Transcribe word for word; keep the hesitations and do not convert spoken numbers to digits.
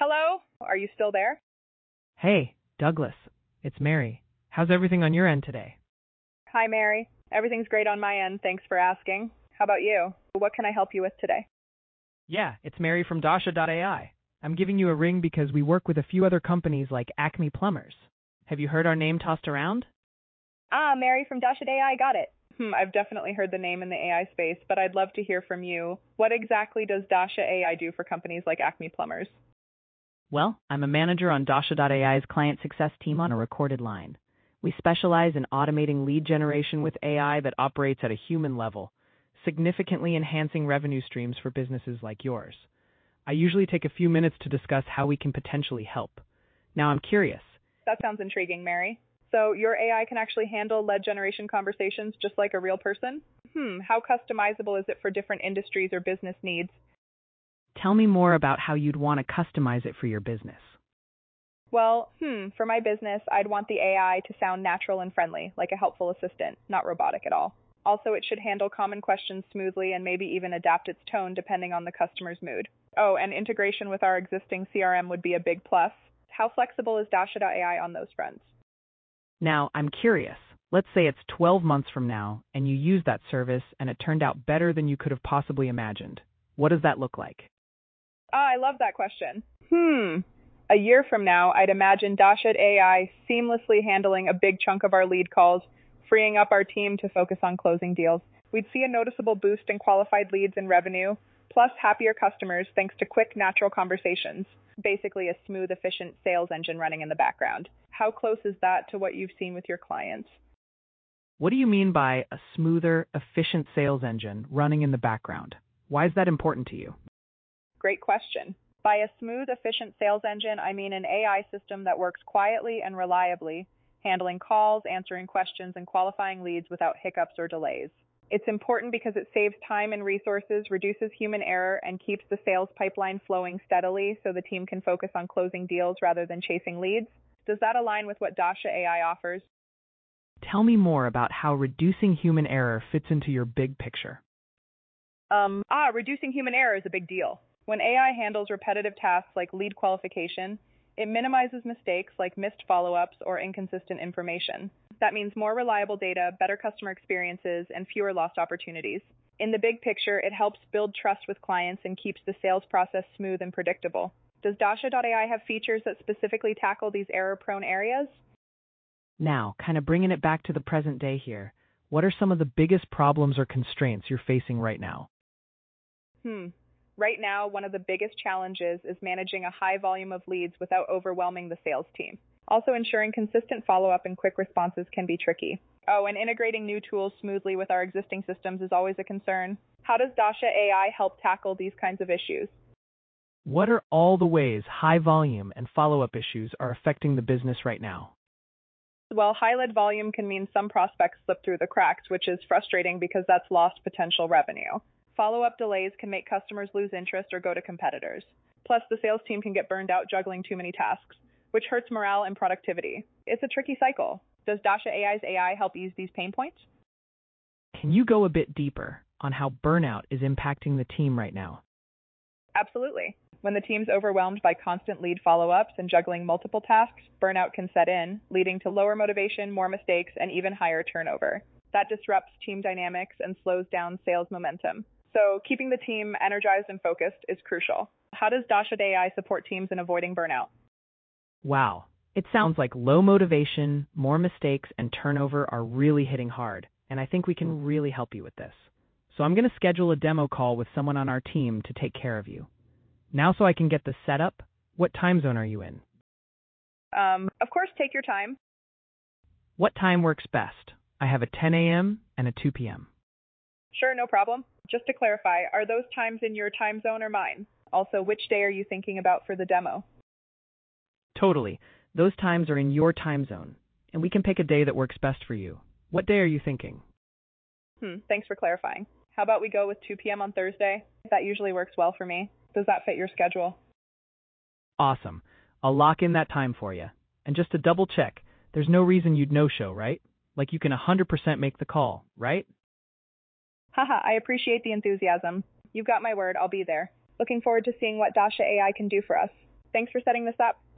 Hello? Are you still there? Hey, Douglas. It's Mary. How's everything on your end today? Hi, Mary. Everything's great on my end. Thanks for asking. How about you? What can I help you with today? Yeah, it's Mary from Dasha dot A I. I'm giving you a ring because we work with a few other companies like Acme Plumbers. Have you heard our name tossed around? Ah, Mary from Dasha A I. Got it. Hmm, I've definitely heard the name in the A I space, but I'd love to hear from you. What exactly does Dasha A I do for companies like Acme Plumbers? Well, I'm a manager on Dasha dot A I's client success team on a recorded line. We specialize in automating lead generation with A I that operates at a human level, significantly enhancing revenue streams for businesses like yours. I usually take a few minutes to discuss how we can potentially help. Now I'm curious. That sounds intriguing, Mary. So your A I can actually handle lead generation conversations just like a real person? Hmm, how customizable is it for different industries or business needs? Tell me more about how you'd want to customize it for your business. Well, hmm, for my business, I'd want the A I to sound natural and friendly, like a helpful assistant, not robotic at all. Also, it should handle common questions smoothly and maybe even adapt its tone depending on the customer's mood. Oh, and integration with our existing C R M would be a big plus. How flexible is Dasha dot A I on those fronts? Now, I'm curious. Let's say it's twelve months from now, and you use that service, and it turned out better than you could have possibly imagined. What does that look like? Ah, I love that question. Hmm. A year from now, I'd imagine Dasha A I seamlessly handling a big chunk of our lead calls, freeing up our team to focus on closing deals. We'd see a noticeable boost in qualified leads and revenue, plus happier customers thanks to quick, natural conversations. Basically, a smooth, efficient sales engine running in the background. How close is that to what you've seen with your clients? What do you mean by a smoother, efficient sales engine running in the background? Why is that important to you? Great question. By a smooth, efficient sales engine, I mean an A I system that works quietly and reliably, handling calls, answering questions, and qualifying leads without hiccups or delays. It's important because it saves time and resources, reduces human error, and keeps the sales pipeline flowing steadily so the team can focus on closing deals rather than chasing leads. Does that align with what Dasha A I offers? Tell me more about how reducing human error fits into your big picture. Um, ah, reducing human error is a big deal. When A I handles repetitive tasks like lead qualification, it minimizes mistakes like missed follow-ups or inconsistent information. That means more reliable data, better customer experiences, and fewer lost opportunities. In the big picture, it helps build trust with clients and keeps the sales process smooth and predictable. Does Dasha dot A I have features that specifically tackle these error-prone areas? Now, kind of bringing it back to the present day here, what are some of the biggest problems or constraints you're facing right now? Hmm. Right now, one of the biggest challenges is managing a high volume of leads without overwhelming the sales team. Also, ensuring consistent follow-up and quick responses can be tricky. Oh, and integrating new tools smoothly with our existing systems is always a concern. How does Dasha A I help tackle these kinds of issues? What are all the ways high volume and follow-up issues are affecting the business right now? Well, high lead volume can mean some prospects slip through the cracks, which is frustrating because that's lost potential revenue. Follow-up delays can make customers lose interest or go to competitors. Plus, the sales team can get burned out juggling too many tasks, which hurts morale and productivity. It's a tricky cycle. Does Dasha A I's A I help ease these pain points? Can you go a bit deeper on how burnout is impacting the team right now? Absolutely. When the team's overwhelmed by constant lead follow-ups and juggling multiple tasks, burnout can set in, leading to lower motivation, more mistakes, and even higher turnover. That disrupts team dynamics and slows down sales momentum. So keeping the team energized and focused is crucial. How does Dasha A I support teams in avoiding burnout? Wow, it sounds like low motivation, more mistakes, and turnover are really hitting hard, and I think we can really help you with this. So I'm going to schedule a demo call with someone on our team to take care of you. Now so I can get this set up, what time zone are you in? Um, of course, take your time. What time works best? I have a ten a.m. and a two p.m. Sure, no problem. Just to clarify, are those times in your time zone or mine? Also, which day are you thinking about for the demo? Totally. Those times are in your time zone, and we can pick a day that works best for you. What day are you thinking? Hmm, thanks for clarifying. How about we go with two p.m. on Thursday? That usually works well for me. Does that fit your schedule? Awesome. I'll lock in that time for you. And just to double check, there's no reason you'd no-show, right? Like you can one hundred percent make the call, right? Haha, I appreciate the enthusiasm. You've got my word, I'll be there. Looking forward to seeing what Dasha A I can do for us. Thanks for setting this up.